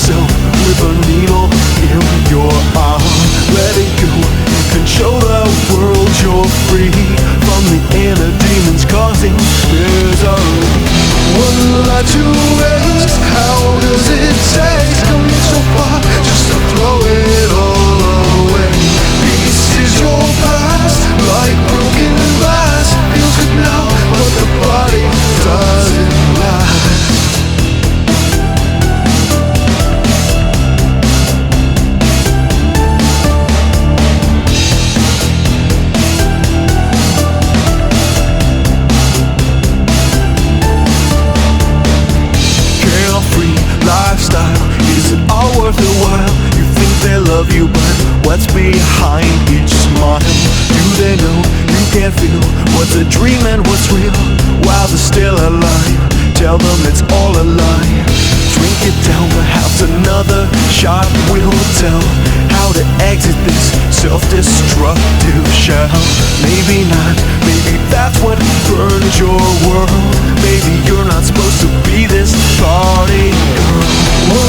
yourself with a needle in your arm. Let it go, you can show the world you're free from the inner demons causing misery. One life to waste, how does it taste? Come so far, just to throw it all away. Peace is your past, like broken glass. Feels good now, but the body doesn't last. Lifestyle, is it all worth a while? You think they love you, but what's behind each smile? Do they know you can't feel what's a dream and what's real while they're still alive? Tell them it's all a lie. Drink it down, perhaps another shot will tell how to exit this self-destructive shell. Maybe not, maybe that's what burns your world. Maybe you're not supposed to be this party girl.